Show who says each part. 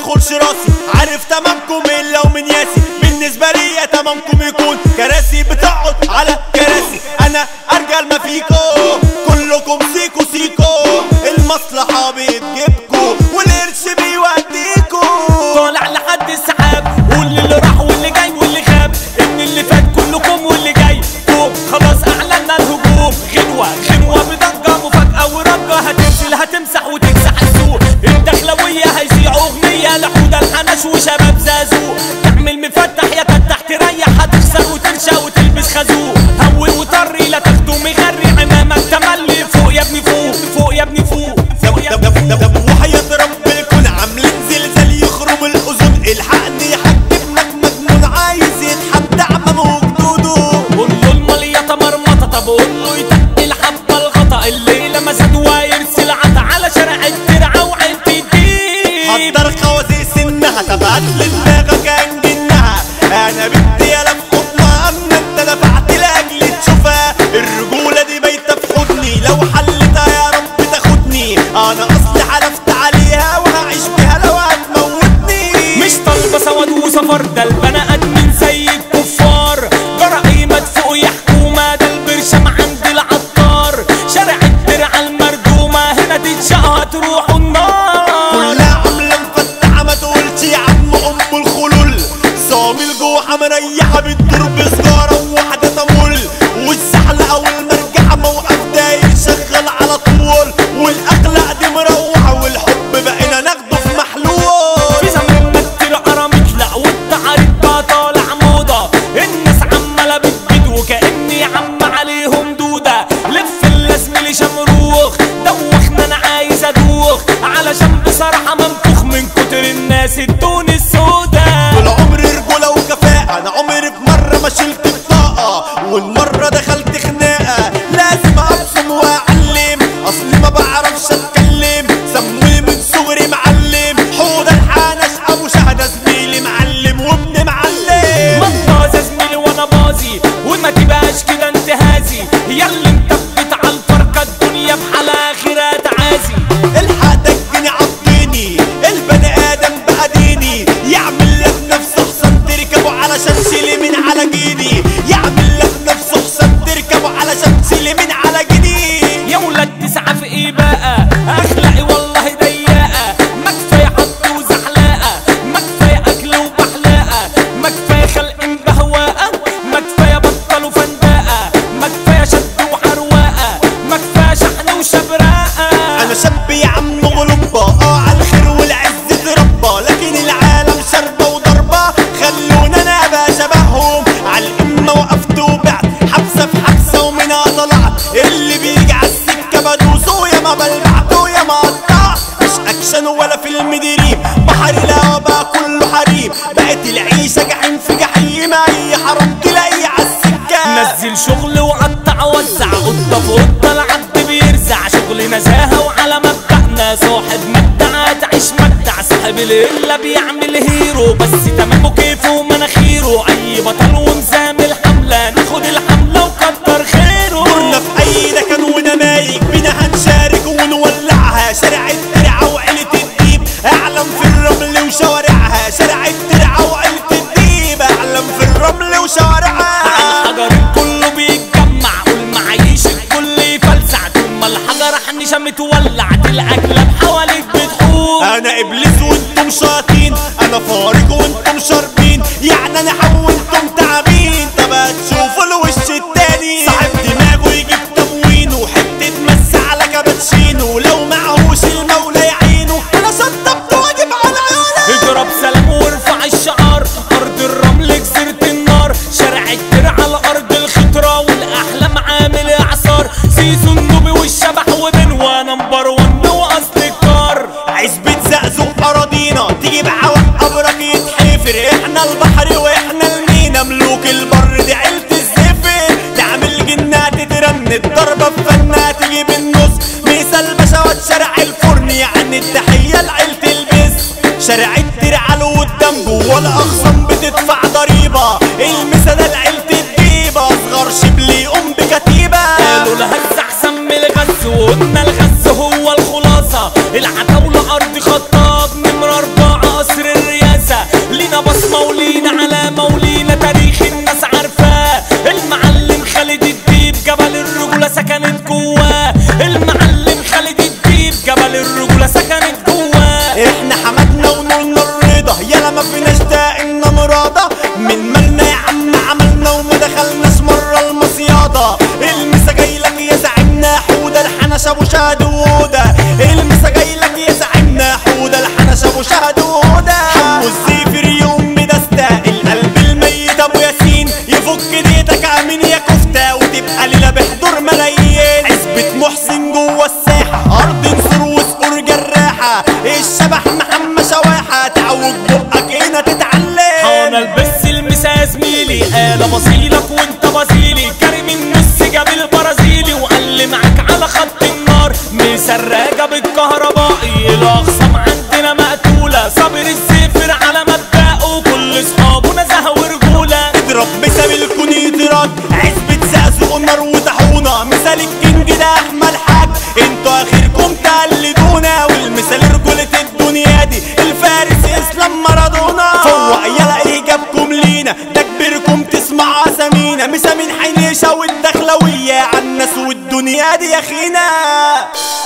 Speaker 1: تاخدش راسي، عارف تمامكم الا ومن ياسي. بالنسبة لي تمامكم يكون كراسي بتقعد على كراسي، انا ارجل ما فيكو كلكم سيكو سيكو، المصلحة بتجيبكو والقرش بيوديكو.
Speaker 2: طالع لحد السحاب واللي راح واللي جاي واللي غاب، ان اللي فات كلكم واللي جاي فوق خلاص اعلنا الهجوم. غنوة بضجة مفاجأة ورجة هتنزل هتمسح وتكسح السوق. الدخلوية هيذيعوا اغنية لحودة الحنش وشباب زازو، تعمل مفتح يا تفتح تريح هتخسر وترشى وتلبس خازوق. هول وطري لا تاخده مغري عمامك تملي فوق يا ابني فوق يا ابني فوق يا ابني فوق.
Speaker 1: وحياة رب الكون عاملين زلزال يخرم الأذن، الحقني يا حاج ابنك مجنون عايز يتحدى عمامه وجدوده.
Speaker 2: قول له المليطة مرمطة، طب قول له يتقل حبة الغطا. الليلة مزاد ويرسل عطا على شارع الترعة وعيلة الدين.
Speaker 1: حضر خوازيق سنها تبعت لدماغك انجنها، انا بدي يالا في حضنها، اما انت دفعت لاجل تشوفها. الرجولة دي بايتة في حضني، لو حلتها يا رب تاخدني، انا اصلي حلفت عليها وهعيش بيها لو هتموتني.
Speaker 2: مش طالبة سواد وسفر، ده البني ادمين زي الكفار. جرى مدفوق يا حكومة، ده البرشام عند العطار. شارع الترعة المردومة هنا تتشقى هتروحوا النار.
Speaker 1: كلها عاملة مفتحة ما تقولش يا عم ام الخلول، صامل جوحة مريحة بتدور بسجارة وواحدة تمول، والزحلقة والمرجحة موقف داير شغال على طول، والاخلاق دي مروحة والحب بقينا ناخده في محلول.
Speaker 2: في زمان ما الترعة مطلع والتعاريف بقى طالع موضة، الناس عمالة بتبيد وكأني عم عليهم دودة. لف اللازم شمروخ دوخنا انا عايز ادوخ، علشان بصراحة منفوخ من كتر الناس الدون السودا.
Speaker 1: طول عمري رجولة وكفاءة، انا عمري في مرة ما شلت بطاقة، والمرة دخلت خناقة لازم ابصم واعلم، اصلي ما بعرفش اتكلم سموني من صغري معلم. حوض الحنش ابو شهدة زميلي معلم وابن معلم.
Speaker 2: مطاز يا زميلي وانا بازي وما تبقاش كده انتهازي، ياللي انتبت على الفرقة الدنيا بحالها اخرها تعازي.
Speaker 1: الحق دجني عضيني البني ادم بقى ديني، يعمل لك نفسه حصان تركبه علشان شيلي من على جيني، يعمل لك نفسه حصان تركبه علشان شيلي من على جيني.
Speaker 2: يا ولاد تسعى في ايه بقى، اخلاقي والله ضيقة، ما كفاية حط وزحلقة، ما كفاية اكل وبحلاقة، ما كفاية خلق بهواقة، ما كفاية بطل وفندقة، ما كفاية شد وحرواقة، ما كفاية شحن وشبراقة.
Speaker 1: انا شاب يا عم غلبة، على الخير والعز اتربى، لكن العالم شربة وضربة، خلونا انا ابقى شبههم. على الامة وقفت وبعت حبسة في حبسة ومنها طلعت، اللي بيجي على السكة بدوسه يا ما بلبعته يا ما قطعت. مش اكشن ولا فيلم دريم، بحر الهوا بقى كله حريم، بقت العيشة جحيم في جحيم، اي حرام تلاقيه على السكة.
Speaker 2: نزل شغل وقطع وزع، قطة في قطة العبد بيرزع، شغل نزاهة وعلى مبدأنا، صاحب مبدع تعيش مبدع، صاحب الهلة بيعمل هيرو، بس تمامه كيفه ومناخيره، اي بطل ومزام الحملة ناخد الحملة وكتر خيره.
Speaker 1: دورنا في اي مكان ونمايك بينا هنشارك ونولعها، شارع الترعة وعيلة الديب اعلم في الرمل وشوارعها، شارع الترعة وعيلة الديب اعلم في الرمل وشوارعها.
Speaker 2: على الحجر الكل بيتجمع والمعاييش الكل يفلسع، طول ما الحجر حنشة متولع تلقى كلاب حواليك بتحوم.
Speaker 1: انا ابليس وانتم شياطين، انا فارق وانتم شاربين، يعني انا حو وانتم تعبين. طب هتشوفوا الوش التاني، صاحب دماغه يجيب تموين وحتة مس على كابتشينو، ولو معهوش المولى يعينه، انا شطبت واجب على عيونه.
Speaker 2: اضرب سلام وارفع الشعار، ارض الرمل جزيرة النار، شارع الترعة على ارض الخضرة والاحلام عامل اعصار، سيزو النوبي والشبح وبنوة نمبر 1 واصل الكار.
Speaker 1: عزبة زقزق اراضينا تيجي بعوق ابرك يتحفر، احنا البحر واحنا المينا ملوك البر، دي عيلة الزفر تعمل جنات ترند، ضربة بفنها تيجي بالنص، مثال بشوات شارع الفرن، يعني التحية لعيلة البس. شارع الترعة له قدام جوه الاخصام بتدفع ضريبة، المثال لعيلة الديبة، اصغر شبلي يقوم بكتيبة.
Speaker 2: قالوا الهز احسن من الغز وقلنا الغز هو الخلاصة، العتاولة ارض خطاب نمرة 4 قصر
Speaker 1: الحنش ابو شهد وهدى، المسا جايلك يا زعيمنا حودة، الحنش ابو شهد وهدى. حمو الزيفر يوم بدستة القلب الميت ابو ياسين، يفك ديتك امين يا كفتة وتبقى ليلة بحضور ملايين. عزبة محسن جوه الساحة، ارض نصر وسقور جراحة، الشبح محمد شواحة، تعوج بقك هنا تتعلم.
Speaker 2: انا البس المسا يا زميلي، انا بصيلك وانت بصيلي، كريم النص جاب البرازيلي وقال لي معاك على خط النار، مسراجة بالكهربائي الاخصام عندنا مقتولة، صابر الزفر على مبدأه كل اصحابه نزهة ورجولة.
Speaker 1: اضرب مثال الكونيترات، عزبة زقزق نار وطاحونة، مثال الكينج ده احمد حاج، انتوا اخركم تقلدونا، والمثال رجولة الدنيا دي الفارس اسلام مارادونا. فوق يلا ايه جابكم لينا، ده كبيركم تسمع اسامينا، مسا من حنيشة والدخلوية عالناس والدنيا دي يا خينا.